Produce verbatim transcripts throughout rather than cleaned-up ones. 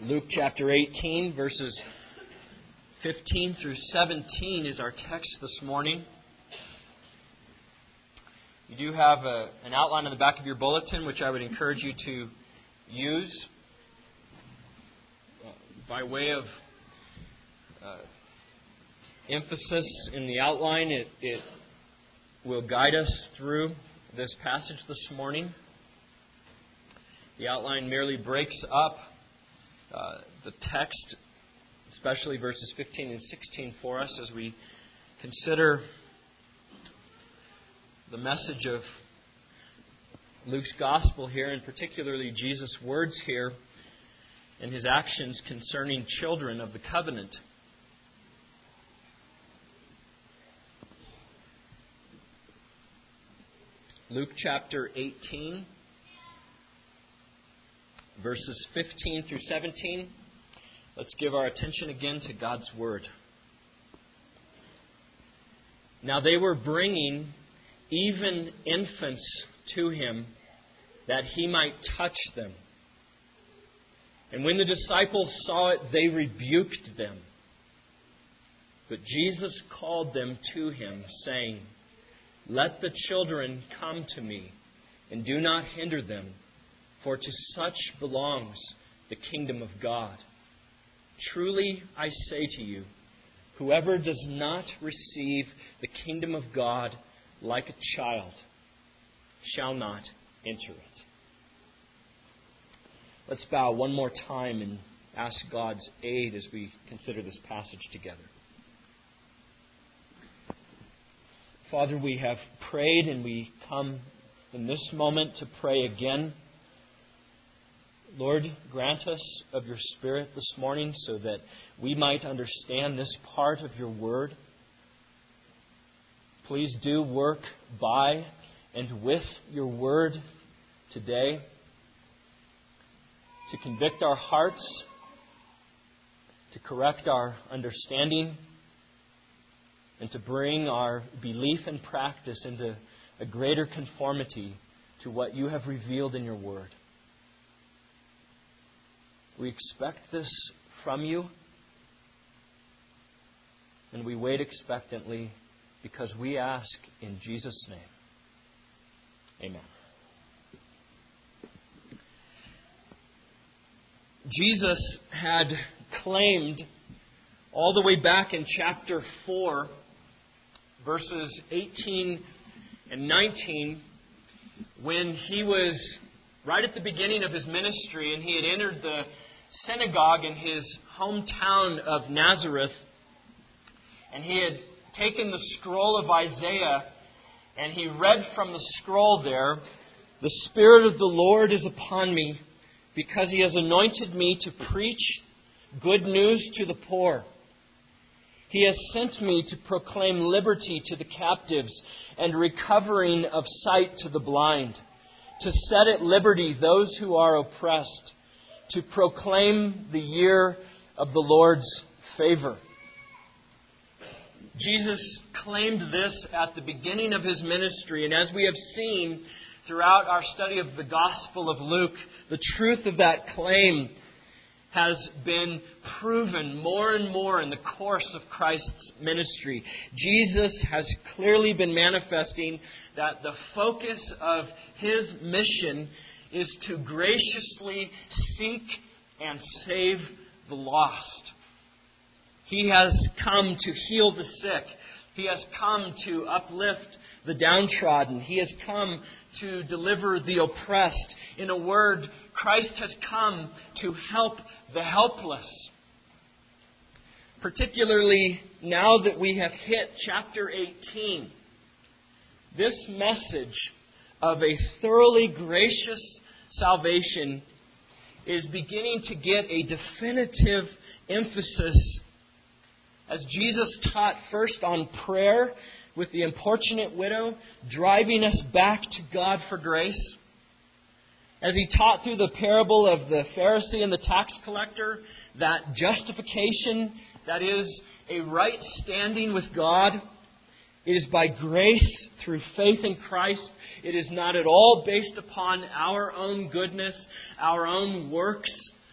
Luke chapter eighteen, verses fifteen through seventeen is our text this morning. You do have a, an outline on the back of your bulletin, which I would encourage you to use uh, by way of uh, emphasis in the outline. It, it will guide us through this passage this morning. The outline merely breaks up uh, the text, especially verses fifteen and sixteen for us as we consider the message of Luke's Gospel here, and particularly Jesus' words here and His actions concerning children of the covenant. Luke chapter eighteen, verses fifteen through seventeen. Let's give our attention again to God's Word. Now they were bringing even infants to Him, that He might touch them. And when the disciples saw it, they rebuked them. But Jesus called them to Him, saying, "Let the children come to me, and do not hinder them, for to such belongs the kingdom of God. Truly I say to you, whoever does not receive the kingdom of God like a child shall not enter it." Let's bow one more time and ask God's aid as we consider this passage together. Father, we have prayed and we come in this moment to pray again. Lord, grant us of your Spirit this morning so that we might understand this part of your Word. Please do work by and with your Word today to convict our hearts, to correct our understanding, and to bring our belief and practice into a greater conformity to what you have revealed in your Word. We expect this from you, and we wait expectantly because we ask in Jesus' name. Amen. Jesus had claimed all the way back in chapter four, verses eighteen and nineteen, when he was right at the beginning of his ministry and he had entered the synagogue in his hometown of Nazareth, and he had taken the scroll of Isaiah and he read from the scroll there, "The Spirit of the Lord is upon me, because He has anointed me to preach good news to the poor. He has sent me to proclaim liberty to the captives and recovering of sight to the blind, to set at liberty those who are oppressed, to proclaim the year of the Lord's favor." Jesus claimed this at the beginning of His ministry, and as we have seen throughout our study of the Gospel of Luke, the truth of that claim has been proven more and more in the course of Christ's ministry. Jesus has clearly been manifesting that the focus of His mission is to graciously seek and save the lost. He has come to heal the sick. He has come to uplift the downtrodden. He has come to deliver the oppressed. In a word, Christ has come to help the helpless. Particularly now that we have hit chapter eighteen, this message of a thoroughly gracious salvation is beginning to get a definitive emphasis, as Jesus taught first on prayer with the importunate widow, driving us back to God for grace. As He taught through the parable of the Pharisee and the tax collector, that justification, that is, a right standing with God, it is by grace through faith in Christ. It is not at all based upon our own goodness, our own works,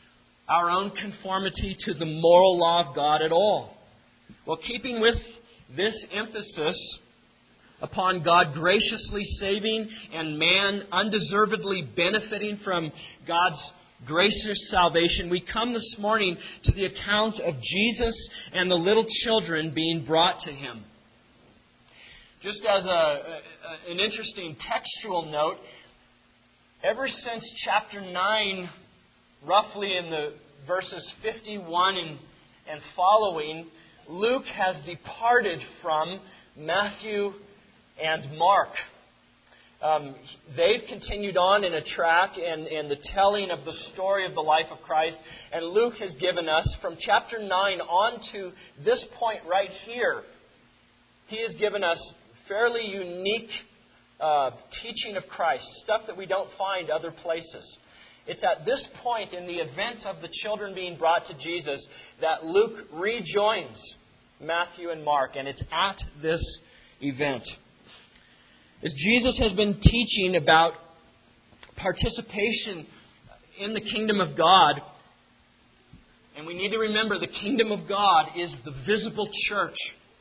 our own conformity to the moral law of God at all. Well, keeping with this emphasis upon God graciously saving and man undeservedly benefiting from God's gracious salvation, we come this morning to the account of Jesus and the little children being brought to Him. Just as a, a, an interesting textual note, ever since chapter nine, roughly in the verses fifty-one and, and following, Luke has departed from Matthew and Mark. Um, they've continued on in a track and, and the telling of the story of the life of Christ. And Luke has given us, from chapter nine on to this point right here, he has given us fairly unique uh, teaching of Christ, stuff that we don't find other places. It's at this point in the event of the children being brought to Jesus that Luke rejoins Matthew and Mark, and it's at this event. As Jesus has been teaching about participation in the kingdom of God, and we need to remember the kingdom of God is the visible church.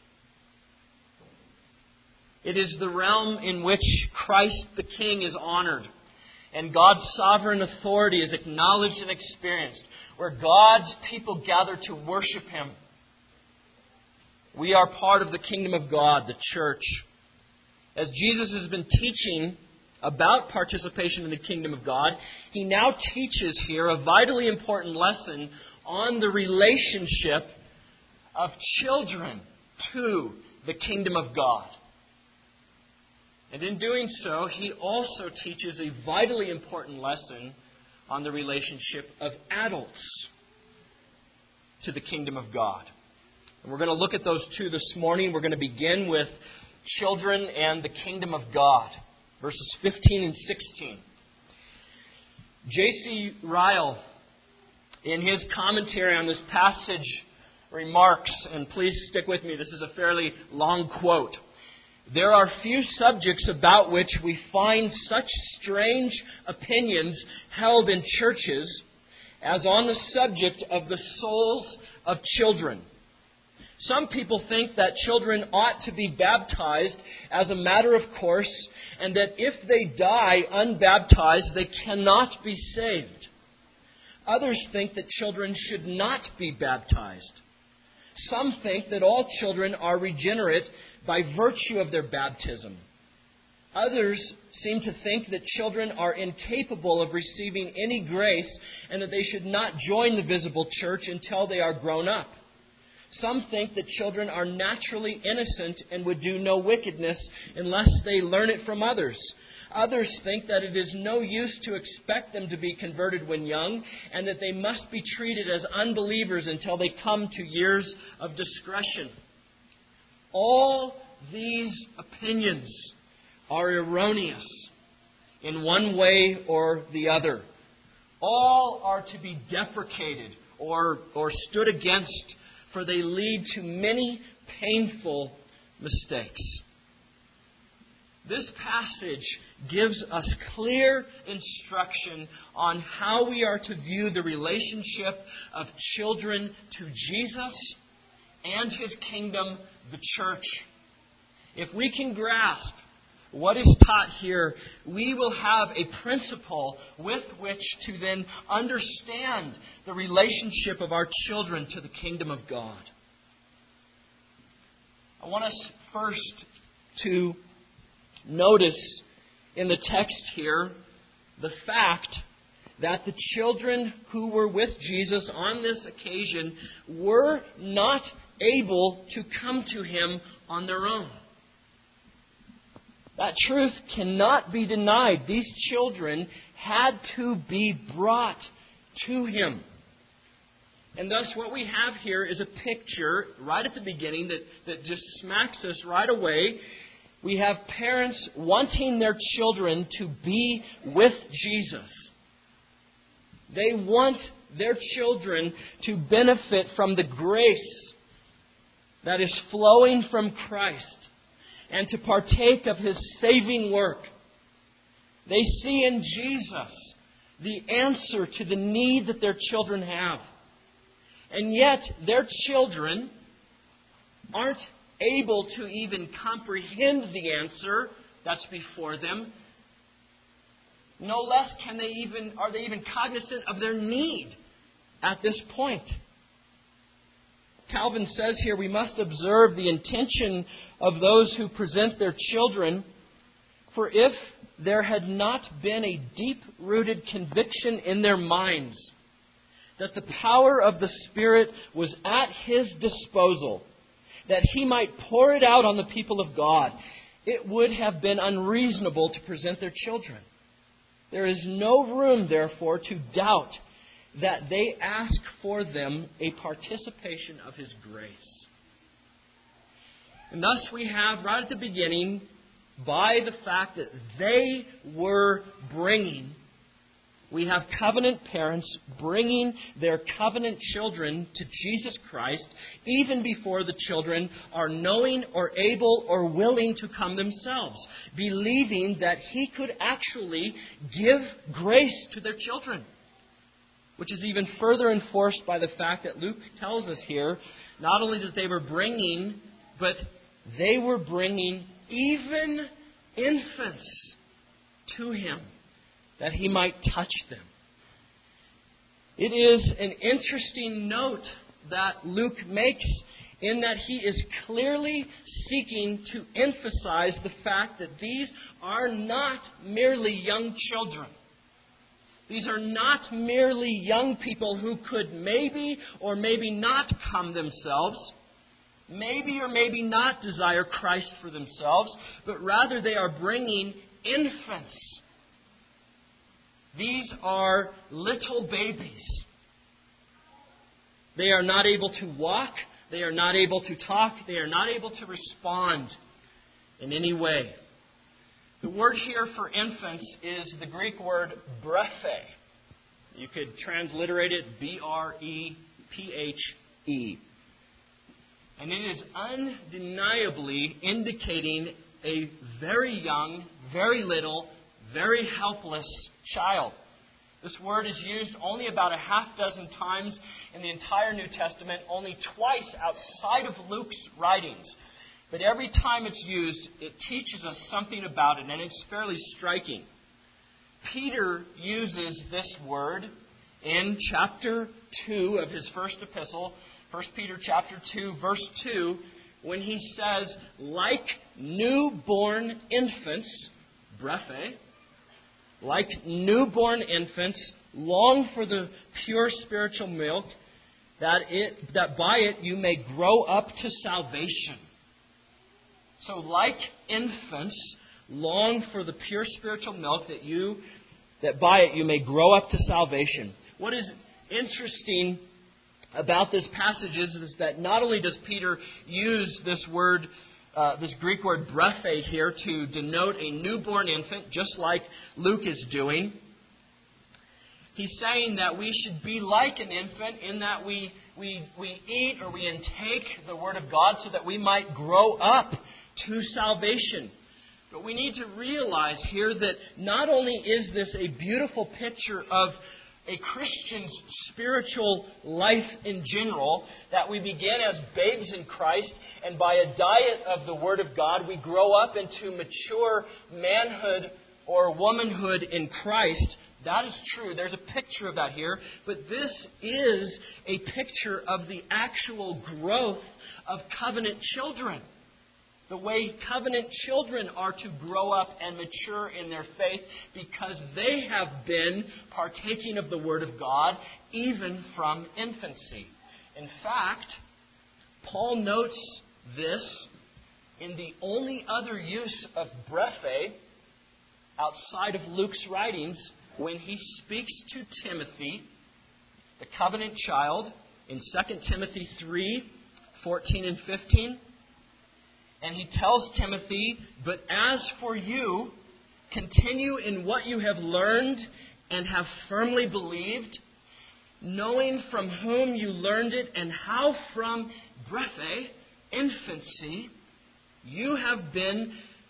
It is the realm in which Christ the King is honored, and God's sovereign authority is acknowledged and experienced, where God's people gather to worship Him. We are part of the kingdom of God, the church. As Jesus has been teaching about participation in the kingdom of God, He now teaches here a vitally important lesson on the relationship of children to the kingdom of God. And in doing so, He also teaches a vitally important lesson on the relationship of adults to the kingdom of God. And we're going to look at those two this morning. We're going to begin with children and the kingdom of God, verses fifteen and sixteen. J C Ryle, in his commentary on this passage, remarks, and please stick with me, this is a fairly long quote. There are few subjects about which we find such strange opinions held in churches as on the subject of the souls of children. Some people think that children ought to be baptized as a matter of course, and that if they die unbaptized, they cannot be saved. Others think that children should not be baptized. Some think that all children are regenerate by virtue of their baptism. Others seem to think that children are incapable of receiving any grace and that they should not join the visible church until they are grown up. Some think that children are naturally innocent and would do no wickedness unless they learn it from others. Others think that it is no use to expect them to be converted when young and that they must be treated as unbelievers until they come to years of discretion. All these opinions are erroneous in one way or the other. All are to be deprecated or, or stood against, for they lead to many painful mistakes. This passage gives us clear instruction on how we are to view the relationship of children to Jesus and His kingdom, the church. If we can grasp what is taught here, we will have a principle with which to then understand the relationship of our children to the kingdom of God. I want us first to notice in the text here the fact that the children who were with Jesus on this occasion were not able to come to Him on their own. That truth cannot be denied. These children had to be brought to Him. And thus what we have here is a picture right at the beginning that, that just smacks us right away. We have parents wanting their children to be with Jesus. They want their children to benefit from the grace that is flowing from Christ and to partake of His saving work. They see in Jesus the answer to the need that their children have. And yet, their children aren't able to even comprehend the answer that's before them. No less can they even are they even cognizant of their need at this point. Calvin says here we must observe the intention of those who present their children, for if there had not been a deep-rooted conviction in their minds that the power of the Spirit was at His disposal, that He might pour it out on the people of God, it would have been unreasonable to present their children. There is no room, therefore, to doubt that they ask for them a participation of His grace. And thus we have, right at the beginning, by the fact that they were bringing, we have covenant parents bringing their covenant children to Jesus Christ even before the children are knowing or able or willing to come themselves, believing that He could actually give grace to their children, which is even further enforced by the fact that Luke tells us here not only that they were bringing, but they were bringing even infants to Him, that He might touch them. It is an interesting note that Luke makes in that he is clearly seeking to emphasize the fact that these are not merely young children. These are not merely young people who could maybe or maybe not come themselves, maybe or maybe not desire Christ for themselves, but rather they are bringing infants. These are little babies. They are not able to walk. They are not able to talk. They are not able to respond in any way. The word here for infants is the Greek word brephe. You could transliterate it B R E P H E. And it is undeniably indicating a very young, very little, very helpless child. This word is used only about a half dozen times in the entire New Testament, only twice outside of Luke's writings. But every time it's used, it teaches us something about it, and it's fairly striking. Peter uses this word in chapter two of his first epistle, First Peter chapter two, verse two, when he says, like newborn infants, brephe, like newborn infants, long for the pure spiritual milk, that it that by it you may grow up to salvation. So, like infants, long for the pure spiritual milk, that you that by it you may grow up to salvation. What is interesting about this passage is, is that not only does Peter use this word, uh, this Greek word brephe here to denote a newborn infant, just like Luke is doing. He's saying that we should be like an infant in that we, we, we eat or we intake the Word of God so that we might grow up to salvation. But we need to realize here that not only is this a beautiful picture of a Christian's spiritual life in general, that we begin as babes in Christ, and by a diet of the Word of God, we grow up into mature manhood or womanhood in Christ. That is true. There's a picture of that here. But this is a picture of the actual growth of covenant children. The way covenant children are to grow up and mature in their faith because they have been partaking of the Word of God even from infancy. In fact, Paul notes this in the only other use of brephe outside of Luke's writings when he speaks to Timothy, the covenant child, in Second Timothy three, fourteen and fifteen. And he tells Timothy, but as for you, continue in what you have learned and have firmly believed, knowing from whom you learned it and how from brephe, infancy, you have been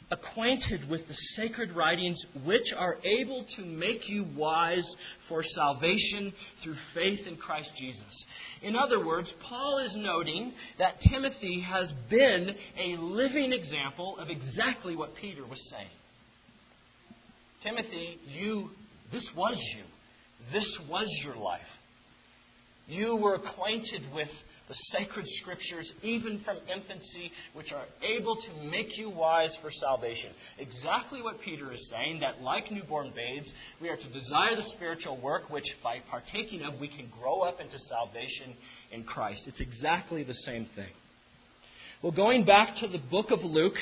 acquainted with the sacred writings, which are able to make you wise for salvation through faith in Christ Jesus. In other words, Paul is noting that Timothy has been a living example of exactly what Peter was saying. Timothy, you, this was you. This was your life. You were acquainted with the sacred Scriptures, even from infancy, which are able to make you wise for salvation. Exactly what Peter is saying, that like newborn babes, we are to desire the spiritual work, which by partaking of, we can grow up into salvation in Christ. It's exactly the same thing. Well, going back to the book of Luke,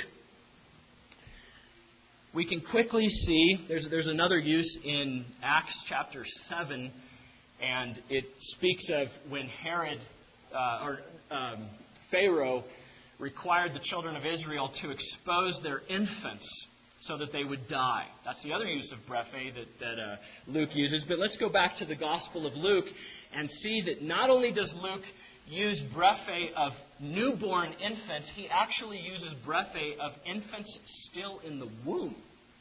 we can quickly see, there's, there's another use in Acts chapter seven, and it speaks of when Herod, uh, or um, Pharaoh, required the children of Israel to expose their infants so that they would die. That's the other use of brephe that, that uh, Luke uses. But let's go back to the Gospel of Luke and see that not only does Luke use brephe of newborn infants, he actually uses brephe of infants still in the womb.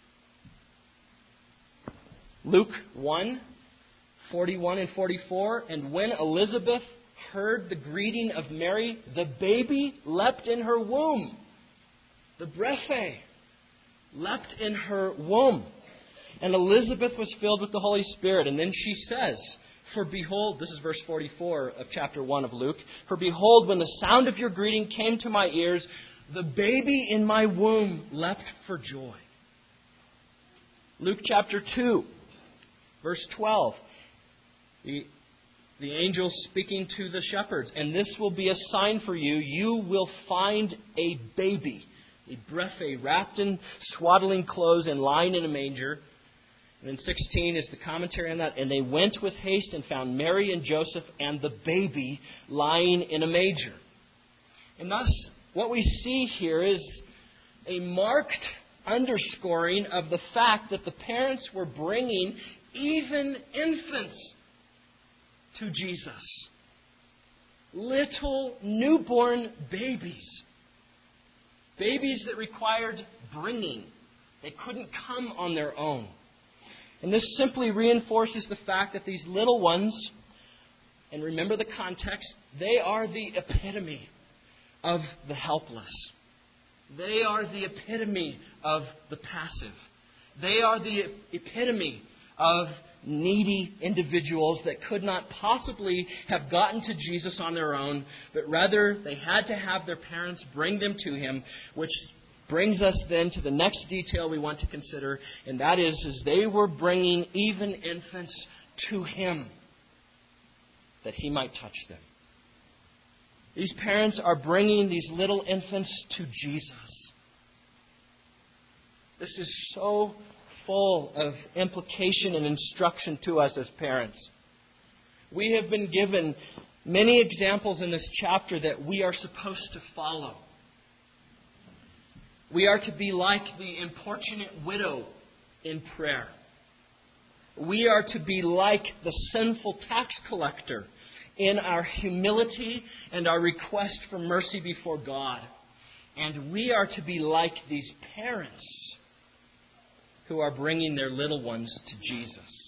Luke one, forty-one and forty-four, and when Elizabeth heard the greeting of Mary, the baby leapt in her womb. The brephe leapt in her womb. And Elizabeth was filled with the Holy Spirit. And then she says, for behold, this is verse forty-four of chapter one of Luke, for behold, when the sound of your greeting came to my ears, the baby in my womb leapt for joy. Luke chapter two, verse twelve. The, the angel speaking to the shepherds. And this will be a sign for you. You will find a baby, a brephe, wrapped in swaddling clothes and lying in a manger. And then sixteen is the commentary on that. And they went with haste and found Mary and Joseph and the baby lying in a manger. And thus, what we see here is a marked underscoring of the fact that the parents were bringing even infants to Jesus. Little newborn babies. Babies that required bringing. They couldn't come on their own. And this simply reinforces the fact that these little ones, and remember the context, they are the epitome of the helpless. They are the epitome of the passive. They are the epitome of needy individuals that could not possibly have gotten to Jesus on their own, but rather they had to have their parents bring them to Him, which brings us then to the next detail we want to consider, and that is, is they were bringing even infants to Him that He might touch them. These parents are bringing these little infants to Jesus. This is so full of implication and instruction to us as parents. We have been given many examples in this chapter that we are supposed to follow. We are to be like the importunate widow in prayer. We are to be like the sinful tax collector in our humility and our request for mercy before God. And we are to be like these parents who are bringing their little ones to Jesus.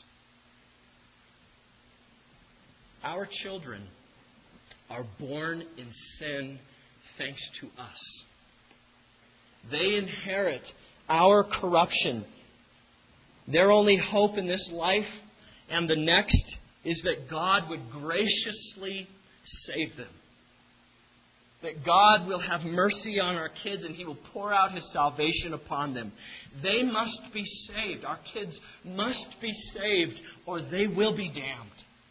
Our children are born in sin thanks to us. They inherit our corruption. Their only hope in this life and the next is that God would graciously save them. That God will have mercy on our kids and He will pour out His salvation upon them. They must be saved. Our kids must be saved or they will be damned.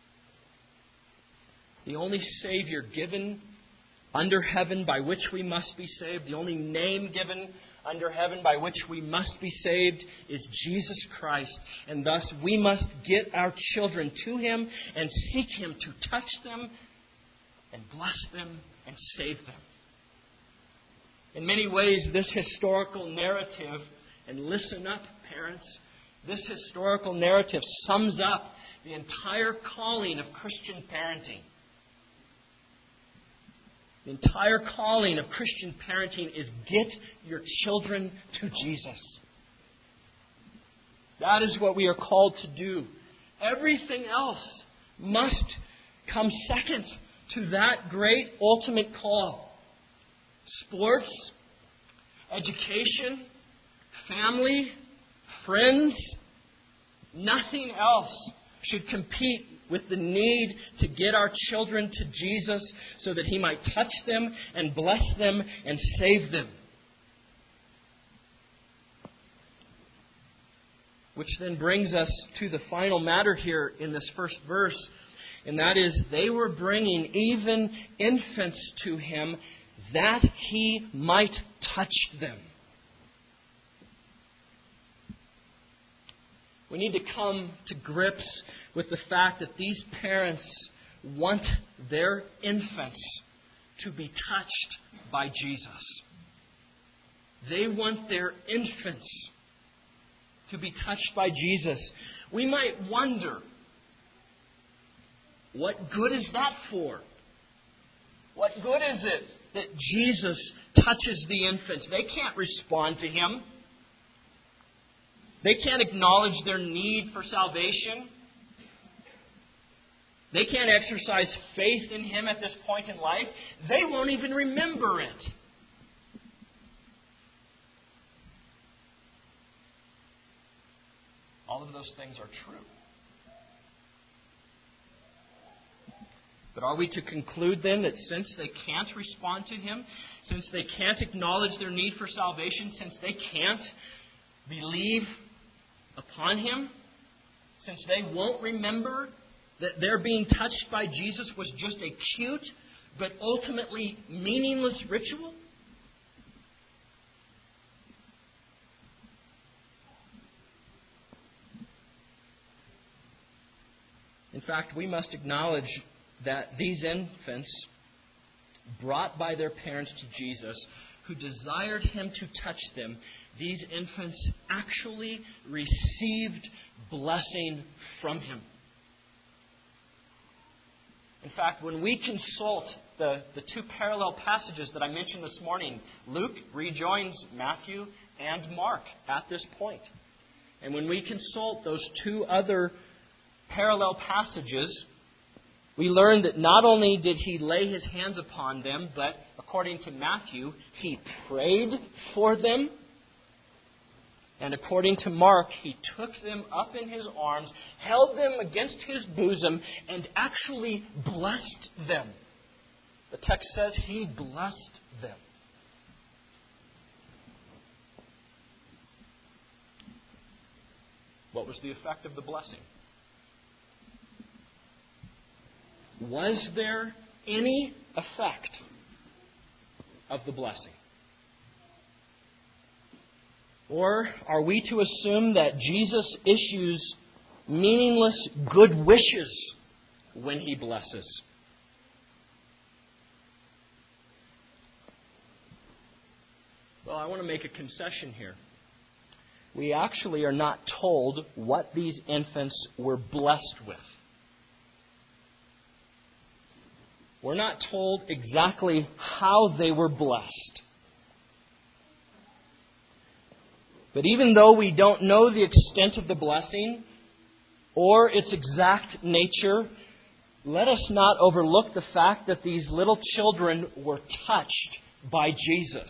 The only Savior given under heaven by which we must be saved, the only name given under heaven by which we must be saved is Jesus Christ. And thus we must get our children to Him and seek Him to touch them and bless them and save them. In many ways, this historical narrative, and listen up, parents, this historical narrative sums up the entire calling of Christian parenting. The entire calling of Christian parenting is get your children to Jesus. That is what we are called to do. Everything else must come second to that great ultimate call. Sports, education, family, friends, nothing else should compete with the need to get our children to Jesus so that He might touch them and bless them and save them. Which then brings us to the final matter here in this first verse, and that is they were bringing even infants to Him that He might touch them. We need to come to grips with the fact that these parents want their infants to be touched by Jesus. They want their infants to be touched by Jesus. We might wonder, what good is that for? What good is it that Jesus touches the infants? They can't respond to Him. They can't acknowledge their need for salvation. They can't exercise faith in Him at this point in life. They won't even remember it. All of those things are true. But are we to conclude then that since they can't respond to Him, since they can't acknowledge their need for salvation, since they can't believe upon Him, since they won't remember that their being touched by Jesus was just a cute but ultimately meaningless ritual? In fact, we must acknowledge that these infants, brought by their parents to Jesus, who desired Him to touch them, these infants actually received blessing from Him. In fact, when we consult the, the two parallel passages that I mentioned this morning, Luke rejoins Matthew and Mark at this point. And when we consult those two other parallel passages, we learn that not only did He lay His hands upon them, but according to Matthew, He prayed for them. And according to Mark, He took them up in His arms, held them against His bosom, and actually blessed them. The text says He blessed them. What was the effect of the blessing? Was there any effect of the blessing? Or are we to assume that Jesus issues meaningless good wishes when He blesses? Well, I want to make a concession here. We actually are not told what these infants were blessed with. We're not told exactly how they were blessed. But even though we don't know the extent of the blessing or its exact nature, let us not overlook the fact that these little children were touched by Jesus.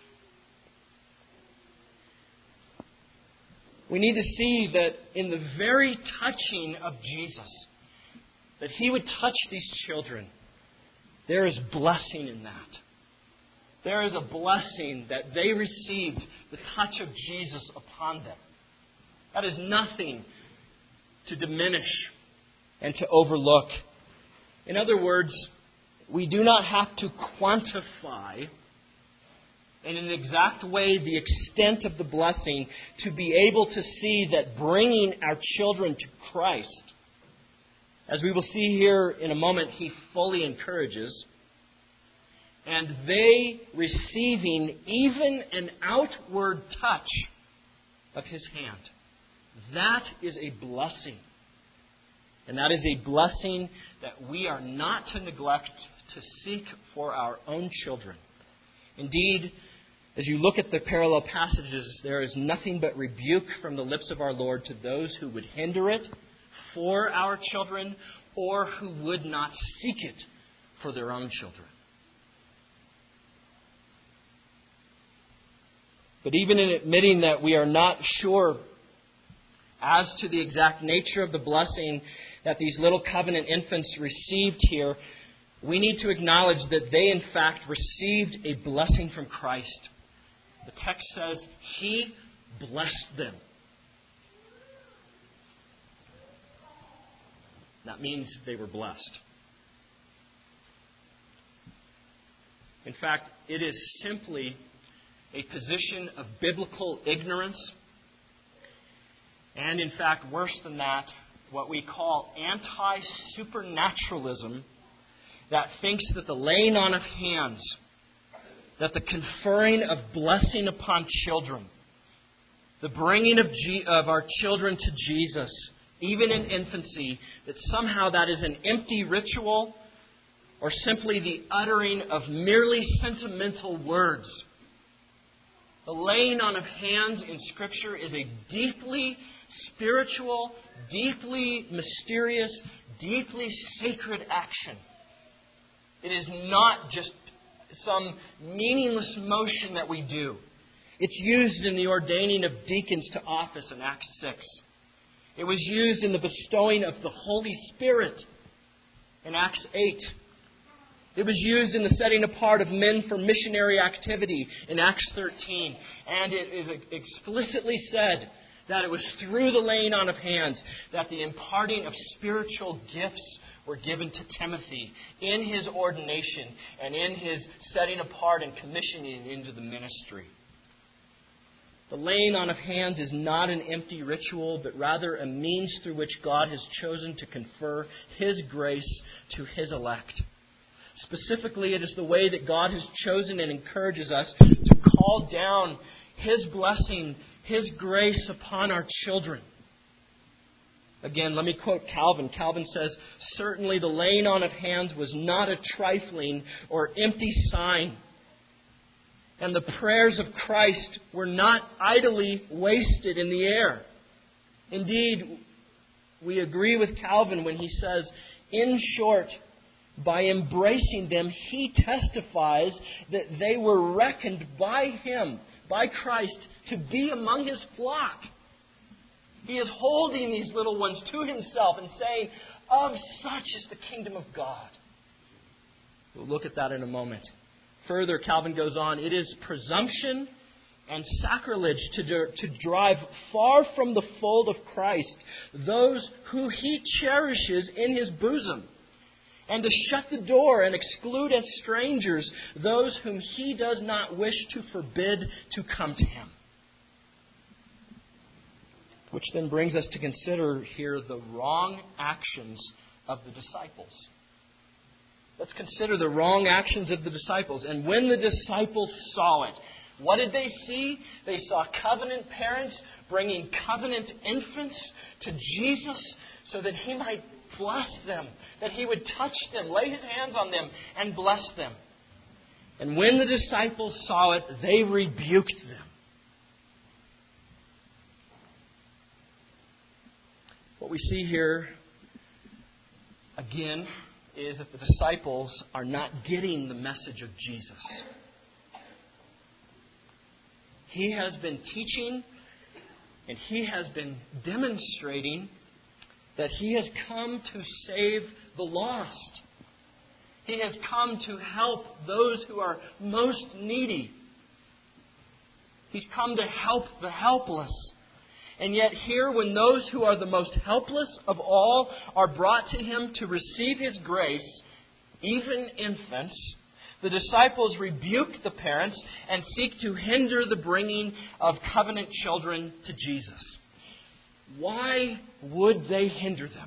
We need to see that in the very touching of Jesus, that He would touch these children, there is blessing in that. There is a blessing that they received the touch of Jesus upon them. That is nothing to diminish and to overlook. In other words, we do not have to quantify in an exact way the extent of the blessing to be able to see that bringing our children to Christ, as we will see here in a moment, He fully encourages, and they receiving even an outward touch of His hand. That is a blessing. And that is a blessing that we are not to neglect to seek for our own children. Indeed, as you look at the parallel passages, there is nothing but rebuke from the lips of our Lord to those who would hinder it for our children or who would not seek it for their own children. But even in admitting that we are not sure as to the exact nature of the blessing that these little covenant infants received here, we need to acknowledge that they in fact received a blessing from Christ. The text says, He blessed them. That means they were blessed. In fact, it is simply a position of biblical ignorance. And in fact, worse than that, what we call anti-supernaturalism that thinks that the laying on of hands, that the conferring of blessing upon children, the bringing of, G- of our children to Jesus, even in infancy, that somehow that is an empty ritual or simply the uttering of merely sentimental words. The laying on of hands in Scripture is a deeply spiritual, deeply mysterious, deeply sacred action. It is not just some meaningless motion that we do. It's used in the ordaining of deacons to office in Acts six. It was used in the bestowing of the Holy Spirit in Acts eight. It was used in the setting apart of men for missionary activity in Acts thirteen. And it is explicitly said that it was through the laying on of hands that the imparting of spiritual gifts were given to Timothy in his ordination and in his setting apart and commissioning into the ministry. The laying on of hands is not an empty ritual, but rather a means through which God has chosen to confer His grace to His elect. Specifically, it is the way that God has chosen and encourages us to call down His blessing, His grace upon our children. Again, let me quote Calvin. Calvin says, "Certainly the laying on of hands was not a trifling or empty sign. And the prayers of Christ were not idly wasted in the air." Indeed, we agree with Calvin when he says, "In short, by embracing them, He testifies that they were reckoned by Him, by Christ, to be among His flock." He is holding these little ones to Himself and saying, "Of such is the kingdom of God." We'll look at that in a moment. Further, Calvin goes on, "It is presumption and sacrilege to, to drive far from the fold of Christ those who He cherishes in His bosom, and to shut the door and exclude as strangers those whom He does not wish to forbid to come to Him." Which then brings us to consider here the wrong actions of the disciples. Let's consider the wrong actions of the disciples. And when the disciples saw it, what did they see? They saw covenant parents bringing covenant infants to Jesus so that He might bless them, that He would touch them, lay His hands on them, and bless them. And when the disciples saw it, they rebuked them. What we see here, again, is that the disciples are not getting the message of Jesus. He has been teaching and He has been demonstrating that He has come to save the lost. He has come to help those who are most needy. He's come to help the helpless. And yet here, when those who are the most helpless of all are brought to Him to receive His grace, even infants, the disciples rebuke the parents and seek to hinder the bringing of covenant children to Jesus. Why would they hinder them?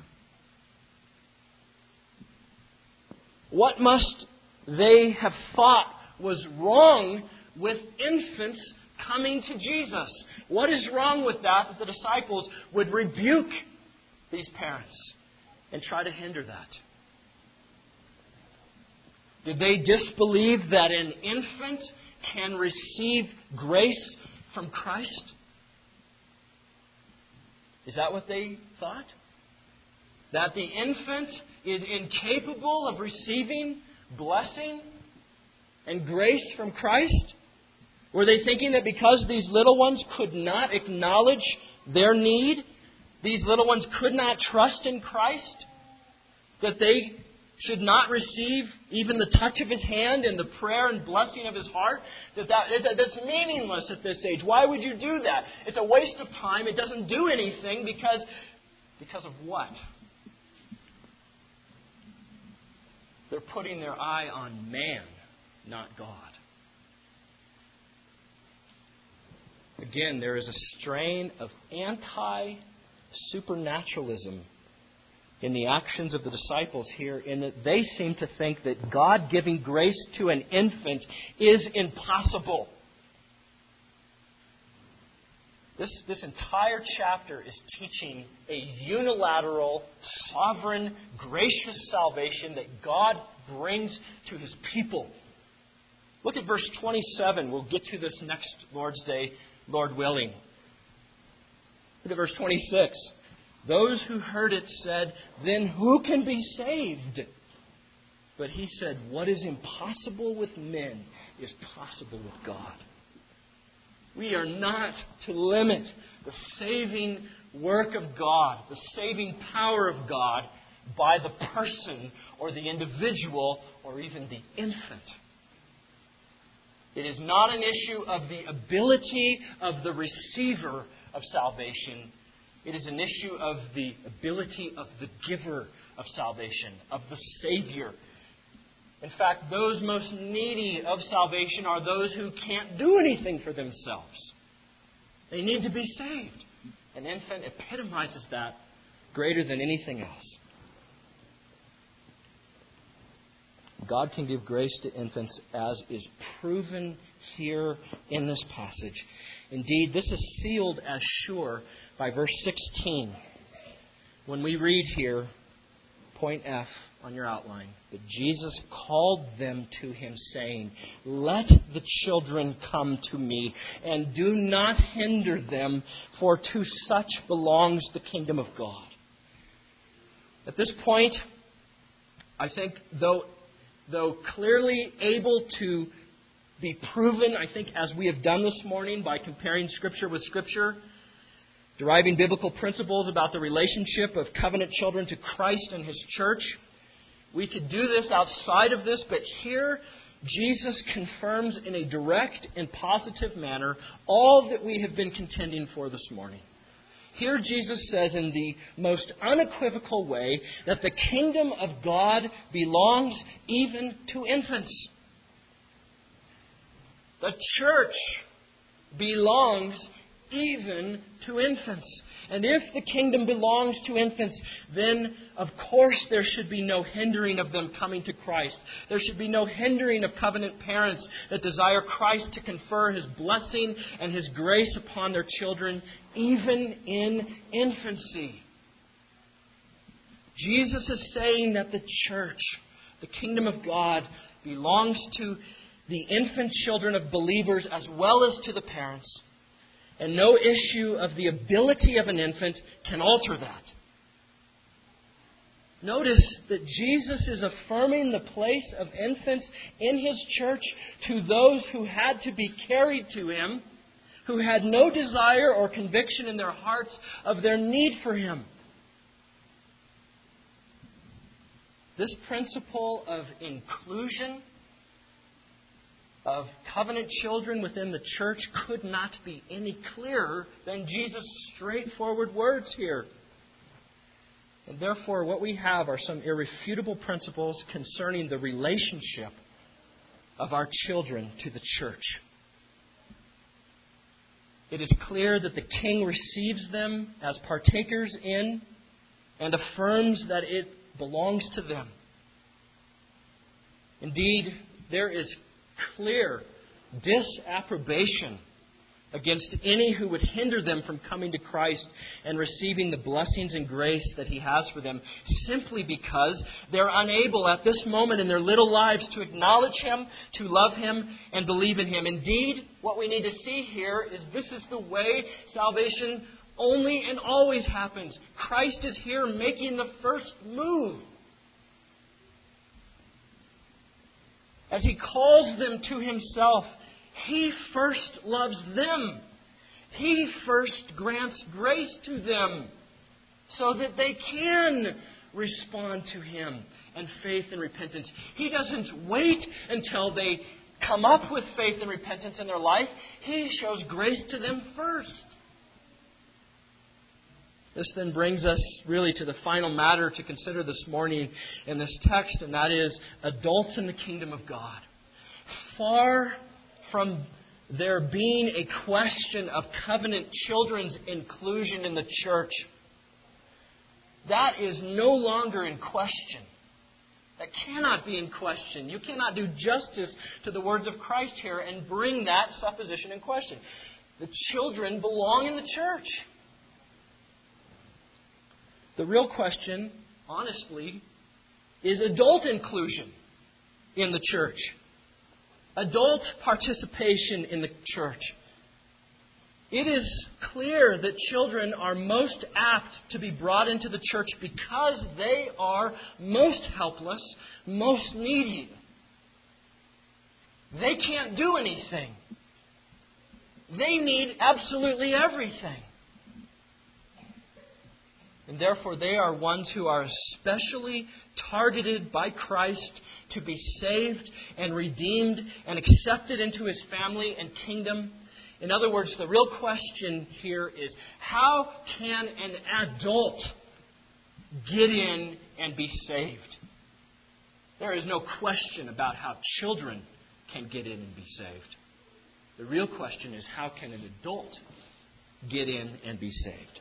What must they have thought was wrong with infants coming to Jesus? What is wrong with that, that the disciples would rebuke these parents? and try to hinder that? Did they disbelieve that an infant can receive grace from Christ? Is that what they thought? That the infant is incapable of receiving blessing and grace from Christ? Were they thinking that because these little ones could not acknowledge their need, these little ones could not trust in Christ, that they should not receive even the touch of His hand and the prayer and blessing of His heart? That, that that's meaningless at this age. Why would you do that? It's a waste of time. It doesn't do anything because, because of what? They're putting their eye on man, not God. Again, there is a strain of anti-supernaturalism in the actions of the disciples here, in that they seem to think that God giving grace to an infant is impossible. This, this entire chapter is teaching a unilateral, sovereign, gracious salvation that God brings to His people. Look at verse twenty-seven. We'll get to this next Lord's Day, Lord willing. Look at verse twenty-six. Those who heard it said, "Then who can be saved?" But He said, "What is impossible with men is possible with God." We are not to limit the saving work of God, the saving power of God, by the person or the individual or even the infant. It is not an issue of the ability of the receiver of salvation. It is an issue of the ability of the giver of salvation, of the Savior. In fact, those most needy of salvation are those who can't do anything for themselves. They need to be saved. An infant epitomizes that greater than anything else. God can give grace to infants, as is proven here in this passage. Indeed, this is sealed as sure by verse sixteen. When we read here, point F on your outline, that Jesus called them to Him, saying, "Let the children come to me, and do not hinder them, for to such belongs the kingdom of God." At this point, I think, though, though clearly able to be proven, I think, as we have done this morning by comparing Scripture with Scripture, deriving biblical principles about the relationship of covenant children to Christ and His church. We could do this outside of this, but here Jesus confirms in a direct and positive manner all that we have been contending for this morning. Here Jesus says in the most unequivocal way that the kingdom of God belongs even to infants. The church belongs even to infants. And if the kingdom belongs to infants, then of course there should be no hindering of them coming to Christ. There should be no hindering of covenant parents that desire Christ to confer His blessing and His grace upon their children, even in infancy. Jesus is saying that the church, the kingdom of God, belongs to the infant children of believers as well as to the parents. And no issue of the ability of an infant can alter that. Notice that Jesus is affirming the place of infants in His church to those who had to be carried to Him, who had no desire or conviction in their hearts of their need for Him. This principle of inclusion of covenant children within the church could not be any clearer than Jesus' straightforward words here. And therefore, what we have are some irrefutable principles concerning the relationship of our children to the church. It is clear that the King receives them as partakers in and affirms that it belongs to them. Indeed, there is clear disapprobation against any who would hinder them from coming to Christ and receiving the blessings and grace that He has for them, simply because they're unable at this moment in their little lives to acknowledge Him, to love Him, and believe in Him. Indeed, what we need to see here is this is the way salvation only and always happens. Christ is here making the first move. As He calls them to Himself, He first loves them. He first grants grace to them so that they can respond to Him in faith and repentance. He doesn't wait until they come up with faith and repentance in their life. He shows grace to them first. This then brings us really to the final matter to consider this morning in this text, and that is adults in the kingdom of God. Far from there being a question of covenant children's inclusion in the church, that is no longer in question. That cannot be in question. You cannot do justice to the words of Christ here and bring that supposition in question. The children belong in the church. The real question, honestly, is adult inclusion in the church. Adult participation in the church. It is clear that children are most apt to be brought into the church because they are most helpless, most needy. They can't do anything. They need absolutely everything. And therefore they are ones who are especially targeted by Christ to be saved and redeemed and accepted into His family and kingdom. In other words, the real question here is, how can an adult get in and be saved? There is no question about how children can get in and be saved. The real question is, how can an adult get in and be saved?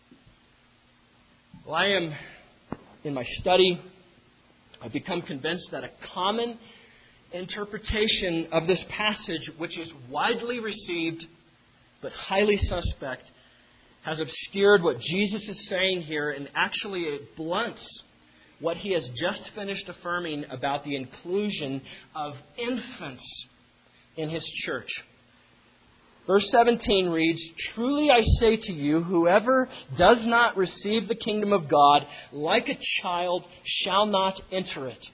Well, I am, in my study, I've become convinced that a common interpretation of this passage, which is widely received but highly suspect, has obscured what Jesus is saying here, and actually it blunts what He has just finished affirming about the inclusion of infants in His church. Verse seventeen reads, "Truly I say to you, whoever does not receive the kingdom of God like a child shall not enter it."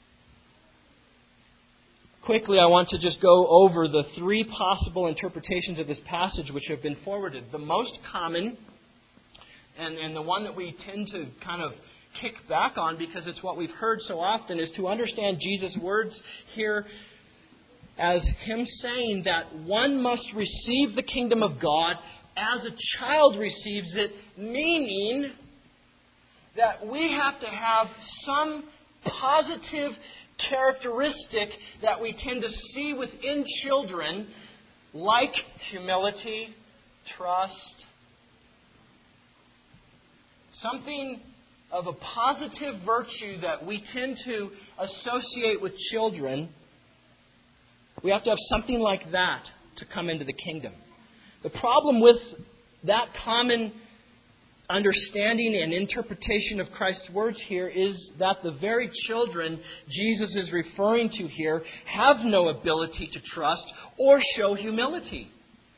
Quickly, I want to just go over the three possible interpretations of this passage which have been forwarded. The most common, and, and the one that we tend to kind of kick back on because it's what we've heard so often, is to understand Jesus' words here as Him saying that one must receive the kingdom of God as a child receives it, meaning that we have to have some positive characteristic that we tend to see within children, like humility, trust, something of a positive virtue that we tend to associate with children. We have to have something like that to come into the kingdom. The problem with that common understanding and interpretation of Christ's words here is that the very children Jesus is referring to here have no ability to trust or show humility.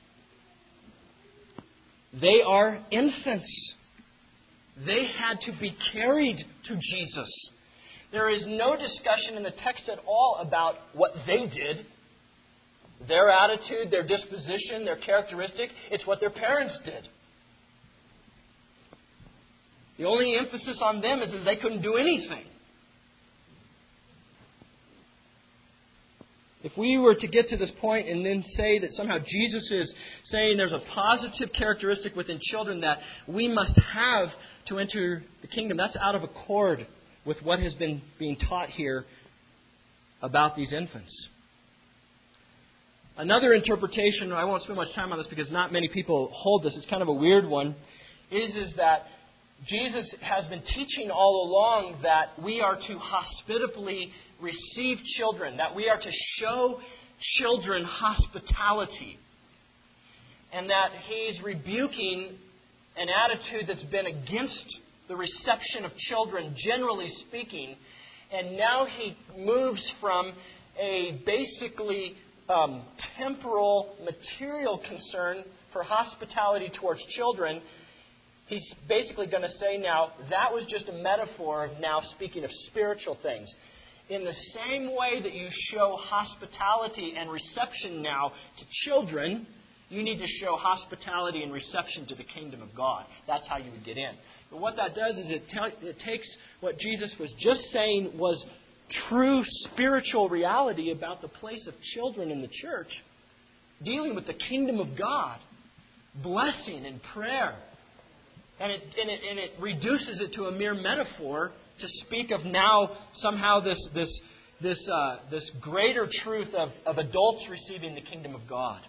They are infants. They had to be carried to Jesus. There is no discussion in the text at all about what they did. Their attitude, their disposition, their characteristic, it's what their parents did. The only emphasis on them is that they couldn't do anything. If we were to get to this point and then say that somehow Jesus is saying there's a positive characteristic within children that we must have to enter the kingdom, that's out of accord with what has been being taught here about these infants. Another interpretation, I won't spend much time on this because not many people hold this, it's kind of a weird one, is, is that Jesus has been teaching all along that we are to hospitably receive children, that we are to show children hospitality. and that He's rebuking an attitude that's been against the reception of children, generally speaking. And now He moves from a basically um, temporal, material concern for hospitality towards children. He's basically going to say now, that was just a metaphor of now speaking of spiritual things. In the same way that you show hospitality and reception now to children, you need to show hospitality and reception to the kingdom of God. That's how you would get in. But what that does is it, te- it takes what Jesus was just saying was true spiritual reality about the place of children in the church, dealing with the kingdom of God, blessing and prayer. And it, and it, and it reduces it to a mere metaphor to speak of now somehow this this this uh, this greater truth of, of adults receiving the kingdom of God.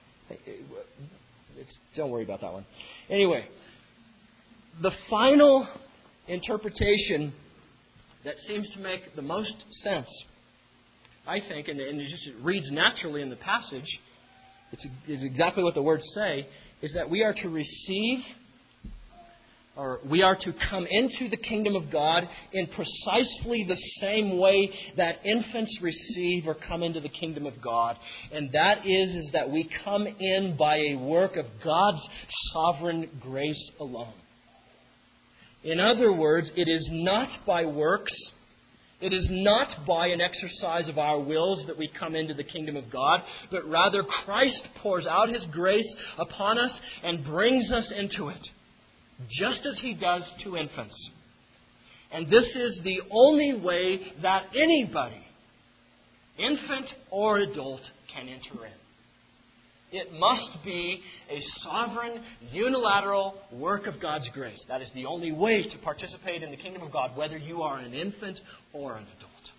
It's, don't worry about that one. Anyway, the final interpretation that seems to make the most sense, I think, and, and it just reads naturally in the passage, it's, it's exactly what the words say, is that we are to receive, or we are to come into the kingdom of God in precisely the same way that infants receive or come into the kingdom of God. And that is, is that we come in by a work of God's sovereign grace alone. In other words, it is not by works, it is not by an exercise of our wills that we come into the kingdom of God, but rather Christ pours out His grace upon us and brings us into it, just as He does to infants. And this is the only way that anybody, infant or adult, can enter in. It must be a sovereign, unilateral work of God's grace. That is the only way to participate in the kingdom of God, whether you are an infant or an adult.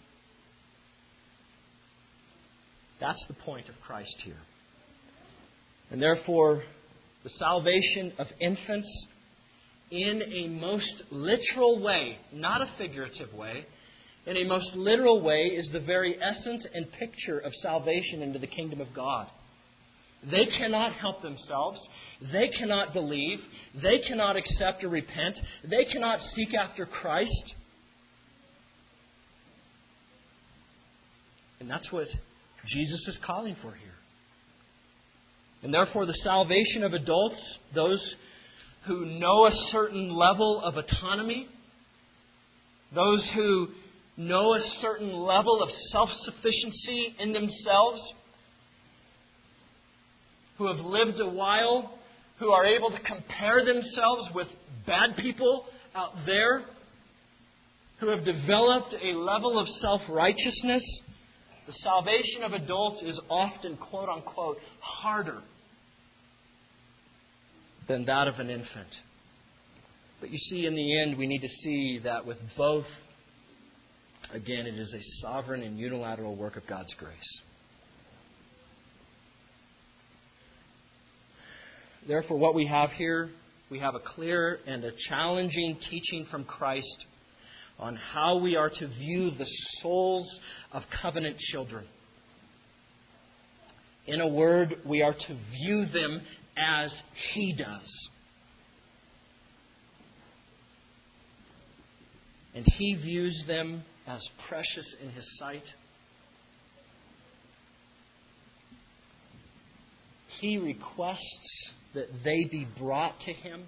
That's the point of Christ here. And therefore, the salvation of infants, in a most literal way, not a figurative way, in a most literal way, is the very essence and picture of salvation into the kingdom of God. They cannot help themselves. They cannot believe. They cannot accept or repent. They cannot seek after Christ. And that's what Jesus is calling for here. And therefore, the salvation of adults, those who know a certain level of autonomy, those who know a certain level of self-sufficiency in themselves, who have lived a while, who are able to compare themselves with bad people out there, who have developed a level of self-righteousness, the salvation of adults is often, quote-unquote, harder than that of an infant. But you see, in the end, we need to see that with both, again, it is a sovereign and unilateral work of God's grace. Therefore, what we have here, we have a clear and a challenging teaching from Christ on how we are to view the souls of covenant children. In a word, we are to view them as He does. And He views them as precious in His sight. He requests that they be brought to Him.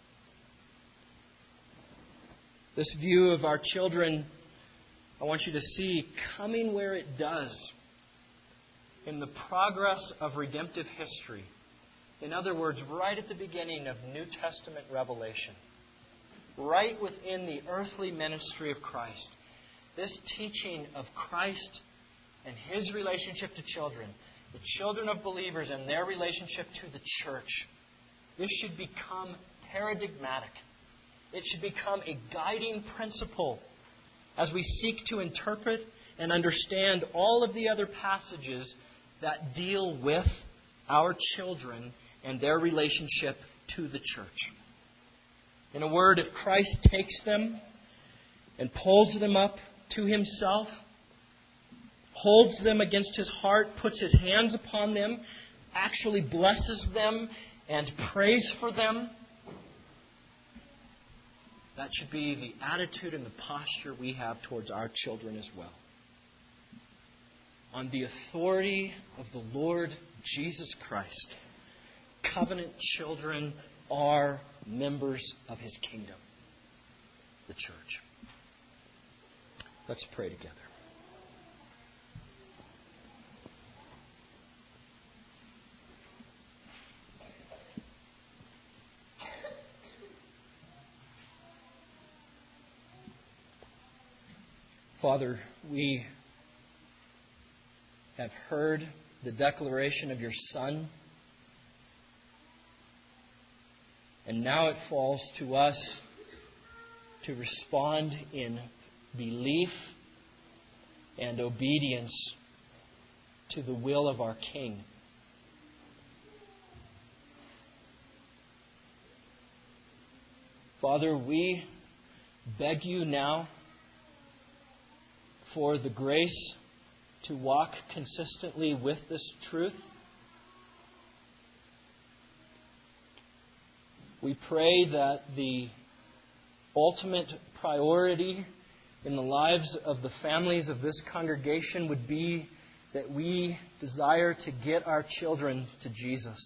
This view of our children, I want you to see coming where it does in the progress of redemptive history. In other words, right at the beginning of New Testament revelation, right within the earthly ministry of Christ, this teaching of Christ and His relationship to children, the children of believers and their relationship to the church, this should become paradigmatic. It should become a guiding principle as we seek to interpret and understand all of the other passages that deal with our children and their relationship to the church. In a word, if Christ takes them and pulls them up to Himself, holds them against His heart, puts His hands upon them, actually blesses them and prays for them. That should be the attitude and the posture we have towards our children as well. On the authority of the Lord Jesus Christ, covenant children are members of His kingdom, the church. Let's pray together. Father, we have heard the declaration of your Son, and now it falls to us to respond in belief and obedience to the will of our King. Father, we beg you now for the grace to walk consistently with this truth. We pray that the ultimate priority in the lives of the families of this congregation would be that we desire to get our children to Jesus.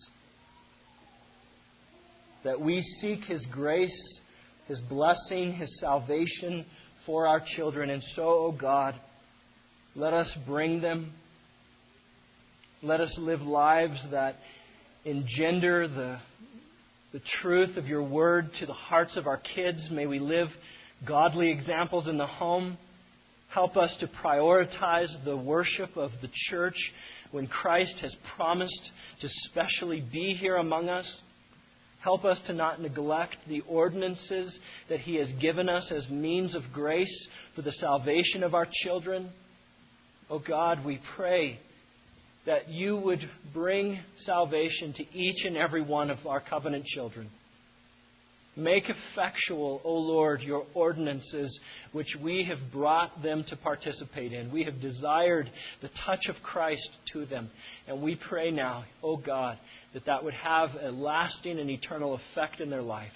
That we seek His grace, His blessing, His salvation for our children. And so, O God, let us bring them. Let us live lives that engender the, the truth of your word to the hearts of our kids. May we live godly examples in the home. Help us to prioritize the worship of the church when Christ has promised to specially be here among us. Help us to not neglect the ordinances that He has given us as means of grace for the salvation of our children. Oh God, we pray that you would bring salvation to each and every one of our covenant children. Make effectual, O Lord, your ordinances which we have brought them to participate in. We have desired the touch of Christ to them. And we pray now, O God, that that would have a lasting and eternal effect in their life.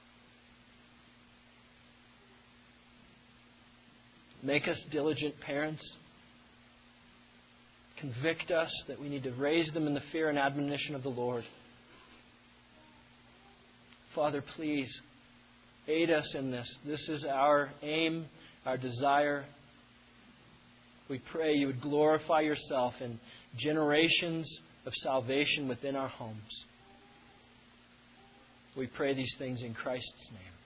Make us diligent parents. Convict us that we need to raise them in the fear and admonition of the Lord. Father, please aid us in this. This is our aim, our desire. We pray you would glorify yourself in generations of salvation within our homes. We pray these things in Christ's name.